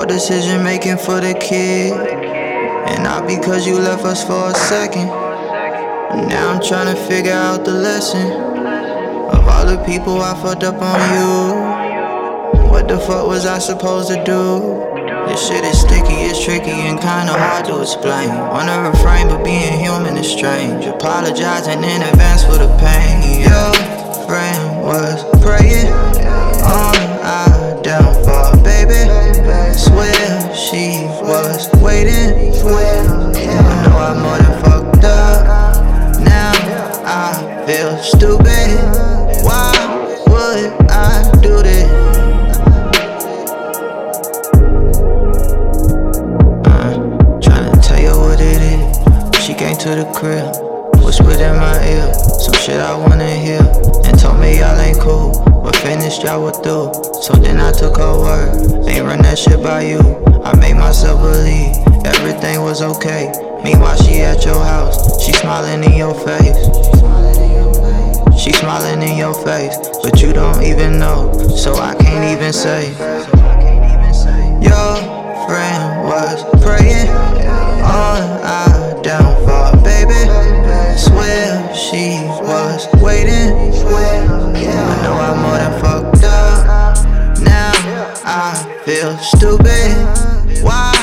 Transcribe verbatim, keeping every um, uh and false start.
Poor decision making for the kid, and not because you left us for a second. Now I'm trying to figure out the lesson of all the people I fucked up on you. What the fuck was I supposed to do? This shit is sticky, it's tricky and kinda hard to explain. Wanna refrain, but being human is strange. Apologizing in advance for the pain. Your friend was praying on our downfall, baby. Swear she was waiting. I know I'm more than fucked up. Now I feel stupid. Why would I do this? She came to the crib, whispered in my ear some shit I wanna hear, and told me y'all ain't cool, but finished y'all were through. So then I took her word, ain't run that shit by you. I made myself believe everything was okay. Meanwhile she at your house, she smiling in your face. She smiling in your face, but you don't even know, so I can't even say. Your friend was praying on our downfall, baby. Swear she was waiting. I know I'm more than fucked up. Now I feel stupid. Why